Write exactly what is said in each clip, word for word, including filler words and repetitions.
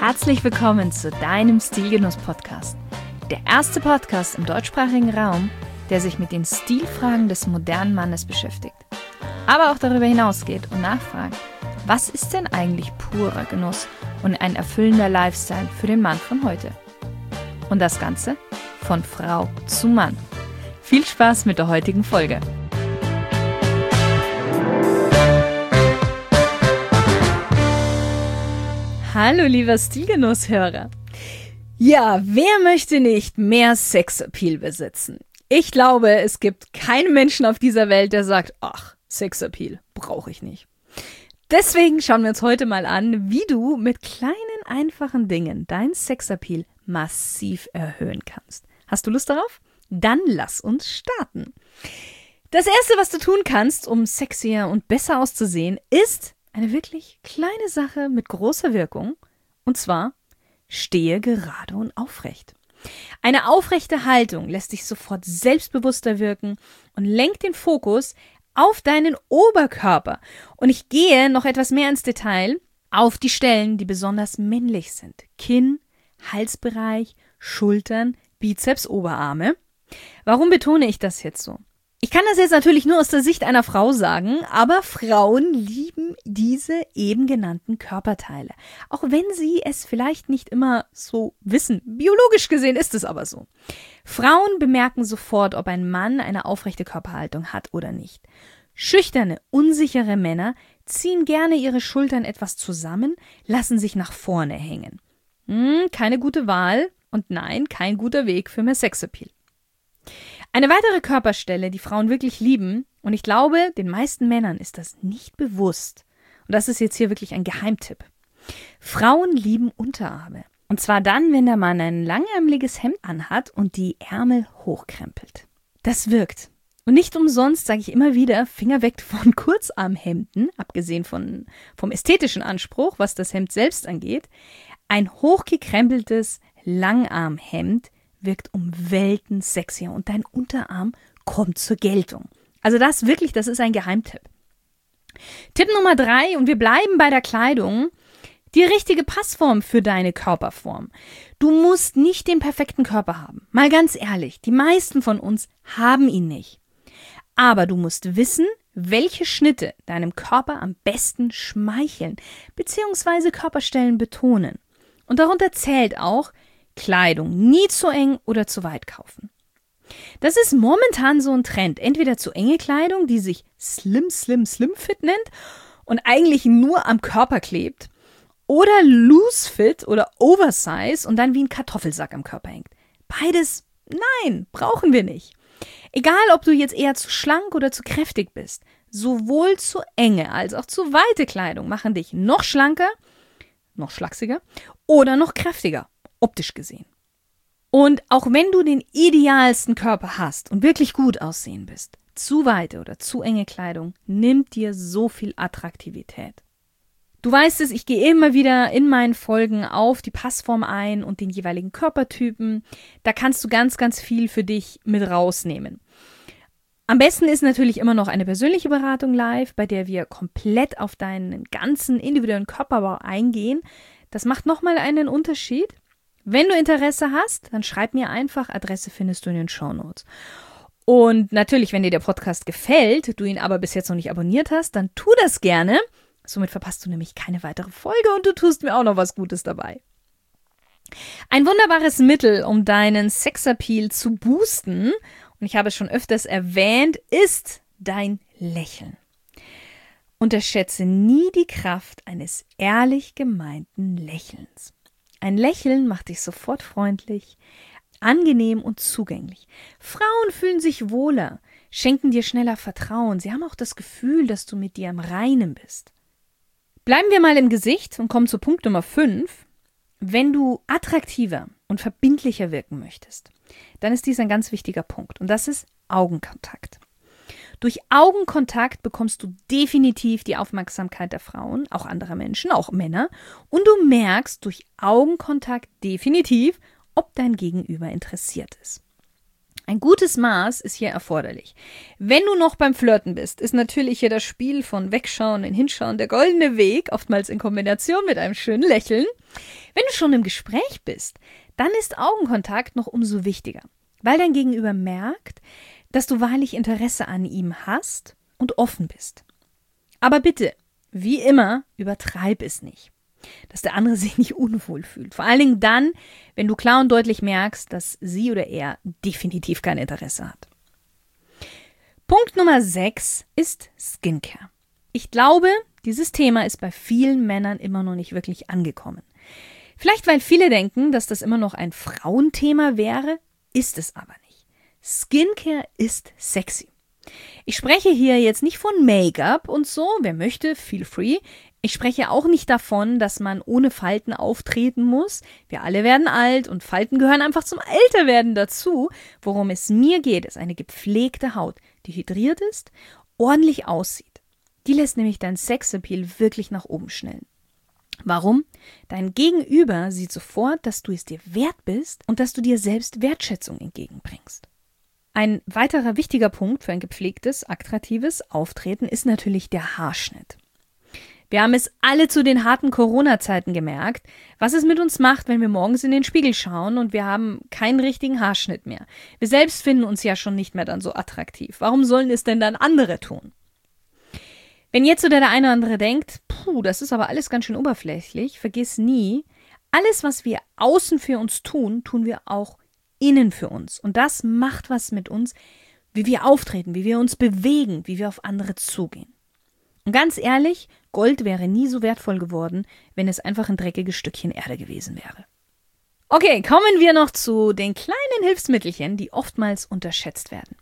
Herzlich willkommen zu deinem Stilgenuss-Podcast. Der erste Podcast im deutschsprachigen Raum, der sich mit den Stilfragen des modernen Mannes beschäftigt. Aber auch darüber hinausgeht und nachfragt, was ist denn eigentlich purer Genuss und ein erfüllender Lifestyle für den Mann von heute? Und das Ganze von Frau zu Mann. Viel Spaß mit der heutigen Folge. Hallo lieber Stilgenusshörer. Ja, wer möchte nicht mehr Sexappeal besitzen? Ich glaube, es gibt keinen Menschen auf dieser Welt, der sagt, ach, Sexappeal brauche ich nicht. Deswegen schauen wir uns heute mal an, wie du mit kleinen, einfachen Dingen dein Sexappeal massiv erhöhen kannst. Hast du Lust darauf? Dann lass uns starten. Das Erste, was du tun kannst, um sexier und besser auszusehen, ist eine wirklich kleine Sache mit großer Wirkung, und zwar stehe gerade und aufrecht. Eine aufrechte Haltung lässt dich sofort selbstbewusster wirken und lenkt den Fokus auf deinen Oberkörper. Und ich gehe noch etwas mehr ins Detail auf die Stellen, die besonders männlich sind. Kinn, Halsbereich, Schultern, Bizeps, Oberarme. Warum betone ich das jetzt so? Ich kann das jetzt natürlich nur aus der Sicht einer Frau sagen, aber Frauen lieben diese eben genannten Körperteile. Auch wenn sie es vielleicht nicht immer so wissen. Biologisch gesehen ist es aber so. Frauen bemerken sofort, ob ein Mann eine aufrechte Körperhaltung hat oder nicht. Schüchterne, unsichere Männer ziehen gerne ihre Schultern etwas zusammen, lassen sich nach vorne hängen. Hm, keine gute Wahl und nein, kein guter Weg für mehr Sexappeal. Eine weitere Körperstelle, die Frauen wirklich lieben, und ich glaube, den meisten Männern ist das nicht bewusst, und das ist jetzt hier wirklich ein Geheimtipp. Frauen lieben Unterarme. Und zwar dann, wenn der Mann ein langärmeliges Hemd anhat und die Ärmel hochkrempelt. Das wirkt. Und nicht umsonst sage ich immer wieder, Finger weg von Kurzarmhemden, abgesehen von, vom ästhetischen Anspruch, was das Hemd selbst angeht. Ein hochgekrempeltes Langarmhemd wirkt um Welten sexier und dein Unterarm kommt zur Geltung. Also das wirklich, das ist ein Geheimtipp. Tipp Nummer drei, und wir bleiben bei der Kleidung, die richtige Passform für deine Körperform. Du musst nicht den perfekten Körper haben. Mal ganz ehrlich, die meisten von uns haben ihn nicht. Aber du musst wissen, welche Schnitte deinem Körper am besten schmeicheln, beziehungsweise Körperstellen betonen. Und darunter zählt auch, Kleidung nie zu eng oder zu weit kaufen. Das ist momentan so ein Trend. Entweder zu enge Kleidung, die sich Slim, Slim, Slim Fit nennt und eigentlich nur am Körper klebt, oder Loose Fit oder Oversize und dann wie ein Kartoffelsack am Körper hängt. Beides, nein, brauchen wir nicht. Egal, ob du jetzt eher zu schlank oder zu kräftig bist, sowohl zu enge als auch zu weite Kleidung machen dich noch schlanker, noch schlachsiger oder noch kräftiger. Optisch gesehen. Und auch wenn du den idealsten Körper hast und wirklich gut aussehen bist, zu weite oder zu enge Kleidung nimmt dir so viel Attraktivität. Du weißt es, ich gehe immer wieder in meinen Folgen auf die Passform ein und den jeweiligen Körpertypen. Da kannst du ganz, ganz viel für dich mit rausnehmen. Am besten ist natürlich immer noch eine persönliche Beratung live, bei der wir komplett auf deinen ganzen individuellen Körperbau eingehen. Das macht nochmal einen Unterschied. Wenn du Interesse hast, dann schreib mir einfach, Adresse findest du in den Shownotes. Und natürlich, wenn dir der Podcast gefällt, du ihn aber bis jetzt noch nicht abonniert hast, dann tu das gerne. Somit verpasst du nämlich keine weitere Folge und du tust mir auch noch was Gutes dabei. Ein wunderbares Mittel, um deinen Sexappeal zu boosten, und ich habe es schon öfters erwähnt, ist dein Lächeln. Unterschätze nie die Kraft eines ehrlich gemeinten Lächelns. Ein Lächeln macht dich sofort freundlich, angenehm und zugänglich. Frauen fühlen sich wohler, schenken dir schneller Vertrauen. Sie haben auch das Gefühl, dass du mit dir im Reinen bist. Bleiben wir mal im Gesicht und kommen zu Punkt Nummer fünf. Wenn du attraktiver und verbindlicher wirken möchtest, dann ist dies ein ganz wichtiger Punkt. Und das ist Augenkontakt. Durch Augenkontakt bekommst du definitiv die Aufmerksamkeit der Frauen, auch anderer Menschen, auch Männer. Und du merkst durch Augenkontakt definitiv, ob dein Gegenüber interessiert ist. Ein gutes Maß ist hier erforderlich. Wenn du noch beim Flirten bist, ist natürlich hier das Spiel von Wegschauen und Hinschauen der goldene Weg, oftmals in Kombination mit einem schönen Lächeln. Wenn du schon im Gespräch bist, dann ist Augenkontakt noch umso wichtiger, weil dein Gegenüber merkt, dass du wahrlich Interesse an ihm hast und offen bist. Aber bitte, wie immer, übertreib es nicht, dass der andere sich nicht unwohl fühlt. Vor allen Dingen dann, wenn du klar und deutlich merkst, dass sie oder er definitiv kein Interesse hat. Punkt Nummer sechs ist Skincare. Ich glaube, dieses Thema ist bei vielen Männern immer noch nicht wirklich angekommen. Vielleicht, weil viele denken, dass das immer noch ein Frauenthema wäre, ist es aber nicht. Skincare ist sexy. Ich spreche hier jetzt nicht von Make-up und so, wer möchte, feel free. Ich spreche auch nicht davon, dass man ohne Falten auftreten muss. Wir alle werden alt und Falten gehören einfach zum Älterwerden dazu. Worum es mir geht, ist eine gepflegte Haut, die hydriert ist, ordentlich aussieht. Die lässt nämlich dein Sexappeal wirklich nach oben schnellen. Warum? Dein Gegenüber sieht sofort, dass du es dir wert bist und dass du dir selbst Wertschätzung entgegenbringst. Ein weiterer wichtiger Punkt für ein gepflegtes, attraktives Auftreten ist natürlich der Haarschnitt. Wir haben es alle zu den harten Corona-Zeiten gemerkt, was es mit uns macht, wenn wir morgens in den Spiegel schauen und wir haben keinen richtigen Haarschnitt mehr. Wir selbst finden uns ja schon nicht mehr dann so attraktiv. Warum sollen es denn dann andere tun? Wenn jetzt oder der eine oder andere denkt, puh, das ist aber alles ganz schön oberflächlich, vergiss nie, alles, was wir außen für uns tun, tun wir auch innen für uns. Und das macht was mit uns, wie wir auftreten, wie wir uns bewegen, wie wir auf andere zugehen. Und ganz ehrlich, Gold wäre nie so wertvoll geworden, wenn es einfach ein dreckiges Stückchen Erde gewesen wäre. Okay, kommen wir noch zu den kleinen Hilfsmittelchen, die oftmals unterschätzt werden.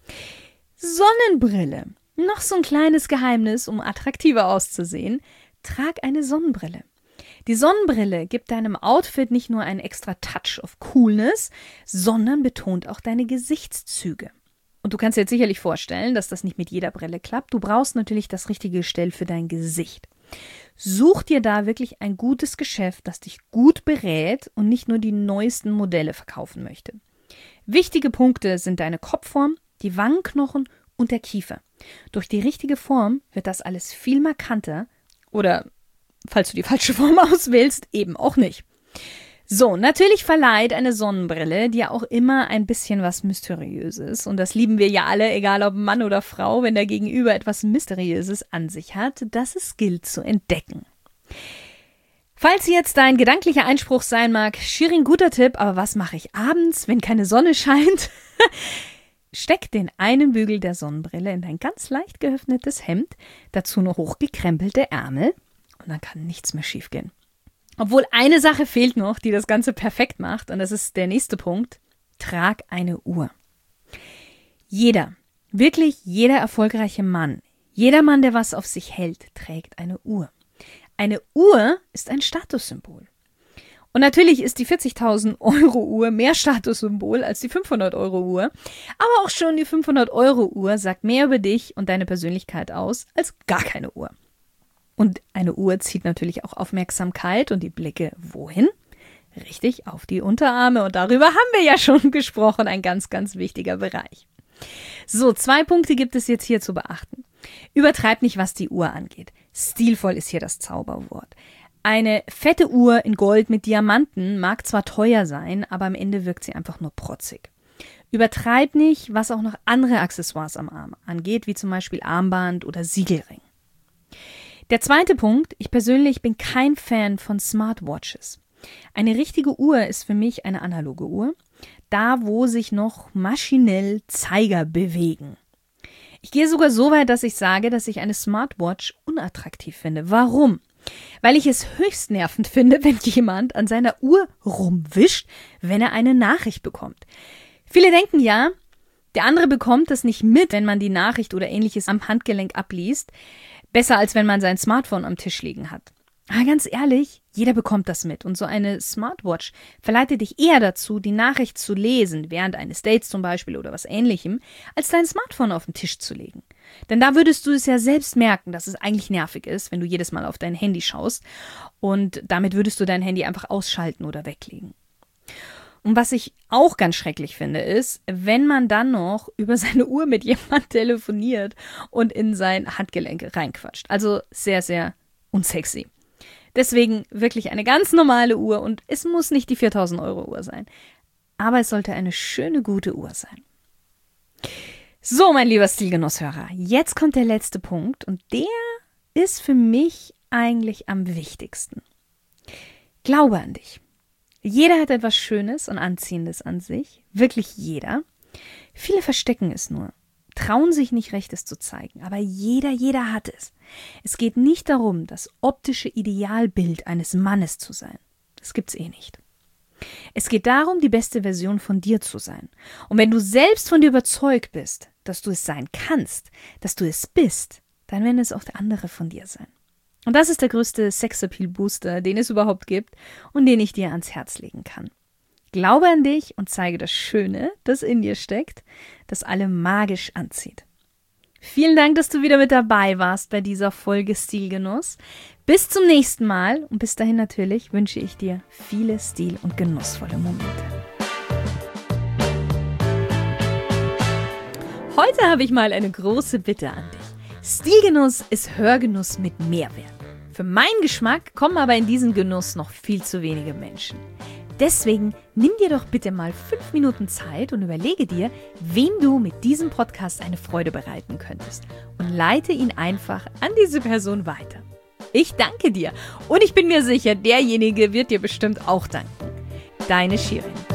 Sonnenbrille. Noch so ein kleines Geheimnis, um attraktiver auszusehen. Trag eine Sonnenbrille. Die Sonnenbrille gibt deinem Outfit nicht nur einen extra Touch of Coolness, sondern betont auch deine Gesichtszüge. Und du kannst dir jetzt sicherlich vorstellen, dass das nicht mit jeder Brille klappt. Du brauchst natürlich das richtige Gestell für dein Gesicht. Such dir da wirklich ein gutes Geschäft, das dich gut berät und nicht nur die neuesten Modelle verkaufen möchte. Wichtige Punkte sind deine Kopfform, die Wangenknochen und der Kiefer. Durch die richtige Form wird das alles viel markanter oder, falls du die falsche Form auswählst, eben auch nicht. So, natürlich verleiht eine Sonnenbrille dir auch immer ein bisschen was Mysteriöses. Und das lieben wir ja alle, egal ob Mann oder Frau, wenn der Gegenüber etwas Mysteriöses an sich hat, das es gilt zu entdecken. Falls jetzt dein gedanklicher Einspruch sein mag, Shirin, guter Tipp, aber was mache ich abends, wenn keine Sonne scheint? Steck den einen Bügel der Sonnenbrille in dein ganz leicht geöffnetes Hemd, dazu noch hochgekrempelte Ärmel und dann kann nichts mehr schiefgehen. Obwohl eine Sache fehlt noch, die das Ganze perfekt macht, und das ist der nächste Punkt: Trag eine Uhr. Jeder, wirklich jeder erfolgreiche Mann, jeder Mann, der was auf sich hält, trägt eine Uhr. Eine Uhr ist ein Statussymbol. Und natürlich ist die vierzigtausend Euro Uhr mehr Statussymbol als die fünfhundert Euro Uhr, aber auch schon die fünfhundert Euro Uhr sagt mehr über dich und deine Persönlichkeit aus als gar keine Uhr. Und eine Uhr zieht natürlich auch Aufmerksamkeit und die Blicke wohin? Richtig, auf die Unterarme. Und darüber haben wir ja schon gesprochen, ein ganz, ganz wichtiger Bereich. So, zwei Punkte gibt es jetzt hier zu beachten. Übertreib nicht, was die Uhr angeht. Stilvoll ist hier das Zauberwort. Eine fette Uhr in Gold mit Diamanten mag zwar teuer sein, aber am Ende wirkt sie einfach nur protzig. Übertreib nicht, was auch noch andere Accessoires am Arm angeht, wie zum Beispiel Armband oder Siegelring. Der zweite Punkt: Ich persönlich bin kein Fan von Smartwatches. Eine richtige Uhr ist für mich eine analoge Uhr, da wo sich noch maschinell Zeiger bewegen. Ich gehe sogar so weit, dass ich sage, dass ich eine Smartwatch unattraktiv finde. Warum? Weil ich es höchst nervend finde, wenn jemand an seiner Uhr rumwischt, wenn er eine Nachricht bekommt. Viele denken ja, der andere bekommt das nicht mit, wenn man die Nachricht oder Ähnliches am Handgelenk abliest. Besser, als wenn man sein Smartphone am Tisch liegen hat. Aber ganz ehrlich, jeder bekommt das mit. Und so eine Smartwatch verleitet dich eher dazu, die Nachricht zu lesen, während eines Dates zum Beispiel oder was Ähnlichem, als dein Smartphone auf den Tisch zu legen. Denn da würdest du es ja selbst merken, dass es eigentlich nervig ist, wenn du jedes Mal auf dein Handy schaust. Und damit würdest du dein Handy einfach ausschalten oder weglegen. Und was ich auch ganz schrecklich finde, ist, wenn man dann noch über seine Uhr mit jemandem telefoniert und in sein Handgelenk reinquatscht. Also sehr, sehr unsexy. Deswegen wirklich eine ganz normale Uhr und es muss nicht die viertausend Euro Uhr sein. Aber es sollte eine schöne, gute Uhr sein. So, mein lieber Stilgenusshörer, jetzt kommt der letzte Punkt und der ist für mich eigentlich am wichtigsten. Glaube an dich. Jeder hat etwas Schönes und Anziehendes an sich. Wirklich jeder. Viele verstecken es nur. Trauen sich nicht recht, es zu zeigen. Aber jeder, jeder hat es. Es geht nicht darum, das optische Idealbild eines Mannes zu sein. Das gibt's eh nicht. Es geht darum, die beste Version von dir zu sein. Und wenn du selbst von dir überzeugt bist, dass du es sein kannst, dass du es bist, dann werden es auch andere von dir sein. Und das ist der größte Sexappeal-Booster, den es überhaupt gibt und den ich dir ans Herz legen kann. Glaube an dich und zeige das Schöne, das in dir steckt, das alle magisch anzieht. Vielen Dank, dass du wieder mit dabei warst bei dieser Folge Stilgenuss. Bis zum nächsten Mal und bis dahin natürlich wünsche ich dir viele stil- und genussvolle Momente. Heute habe ich mal eine große Bitte an dich. Stilgenuss ist Hörgenuss mit Mehrwert. Für meinen Geschmack kommen aber in diesen Genuss noch viel zu wenige Menschen. Deswegen nimm dir doch bitte mal fünf Minuten Zeit und überlege dir, wem du mit diesem Podcast eine Freude bereiten könntest und leite ihn einfach an diese Person weiter. Ich danke dir und ich bin mir sicher, derjenige wird dir bestimmt auch danken. Deine Shirin.